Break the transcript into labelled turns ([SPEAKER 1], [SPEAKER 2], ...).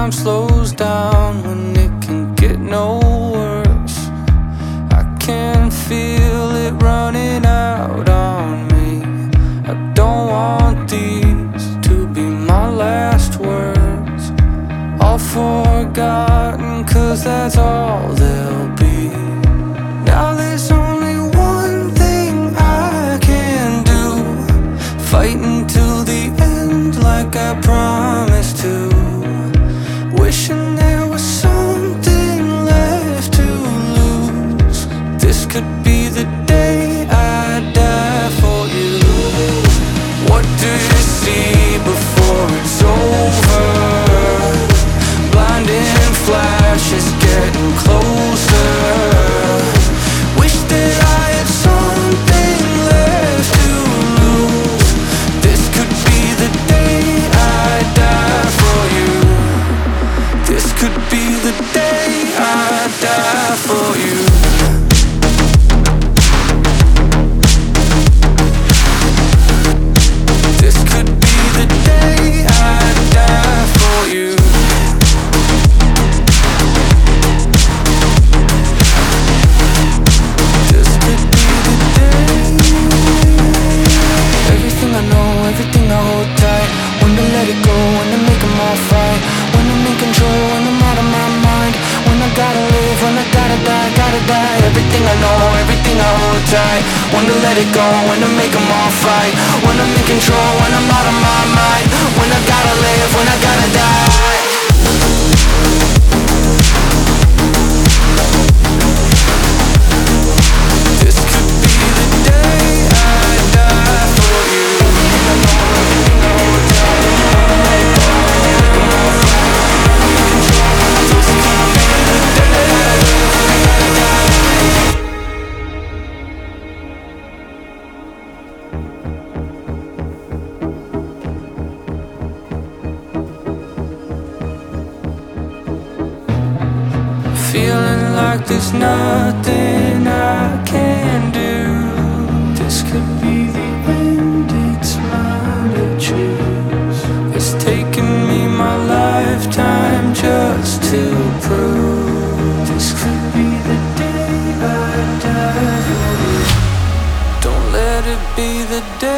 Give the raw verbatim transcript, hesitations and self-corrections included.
[SPEAKER 1] time slows down when it can get no worse. I can feel it running out on me. I don't want these to be my last words. All forgotten, cause that's all they'll be. Now there's only one thing I can do, fighting till the end like I promised to. Wishing there was something left to lose. This could be the day I die for you. What do you see before it's over? Blinding flashes getting closer. Wish that I had something left to lose. This could be the day I die for you. This could be the day I die for you. This could be the day I die for you. This could be the day. Everything I know, everything I hold tight. When to let it go, when to make them all fight. When I'm in control, when I'm out of my mind. When I gotta live, when I gotta die, gotta die. Everything I know, everything I hold tight. When to let it go, when to make them all fight. When I'm in control, when I'm out of my mind. When I gotta live, when I gotta die. This could be the day I die for you. Everything I know, everything I hold tight. This could be the day. Feeling like there's nothing I can do. This could be the end, it's mine to choose. It's taken me my lifetime just to prove. This could be the day I die for you. Don't let it be the day